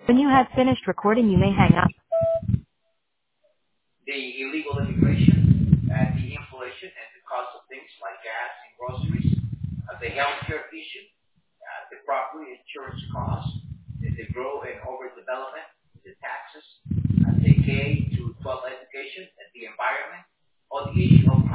When you have finished recording, you may hang up. The illegal immigration, the inflation and the cost of things like gas and groceries, the healthcare issue, the property insurance costs, the growth and overdevelopment, the taxes, the K to 12 education, and the environment, or the issue of